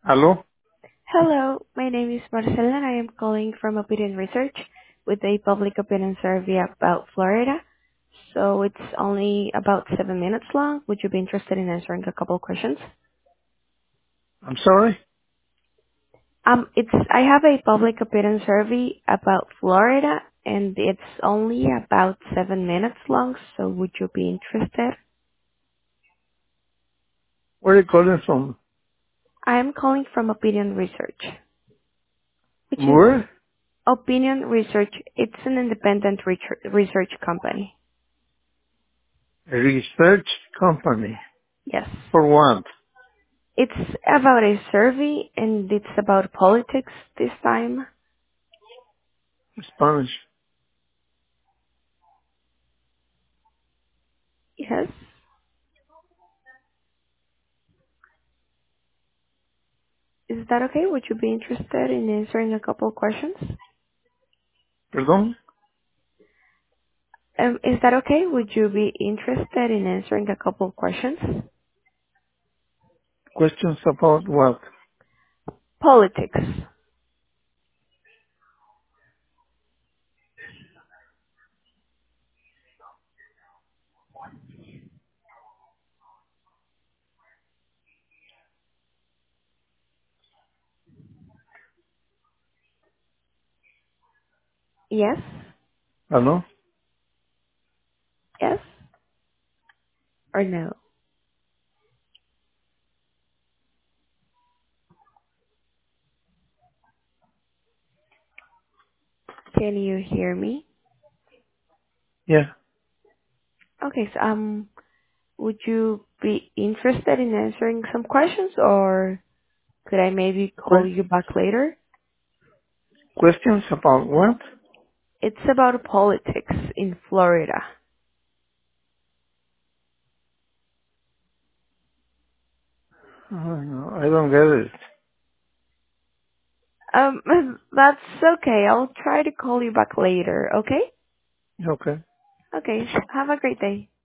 Hello? Hello, my name is Marcela and I am calling from Opinion Research with a public opinion survey about Florida. So it's only about 7 minutes long. Would you be interested in answering a couple of questions? I'm sorry? I have a public opinion survey about Florida and it's only about 7 minutes long. So would you be interested? Where are you calling from? I am calling from Opinion Research, which is Where? Opinion Research. It's an independent research company. A research company. Yes. For what? It's about a survey and it's about politics this time. Spanish. Yes. Is that okay? Would you be interested in answering a couple of questions? Perdón? Is that okay? Would you be interested in answering a couple of questions? Questions about what? Politics. Yes? Hello? Yes? Or no? Can you hear me? Yeah. Okay, so would you be interested in answering some questions or could I maybe call Que- you back later? questions about what? It's about politics in Florida. I don't get it. Um, that's okay. I'll try to call you back later, okay? Okay. Okay. Have a great day.